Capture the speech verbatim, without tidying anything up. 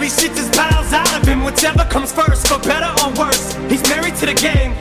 he shits his piles out of him. Whichever comes first, for better or worse. He's married to the game,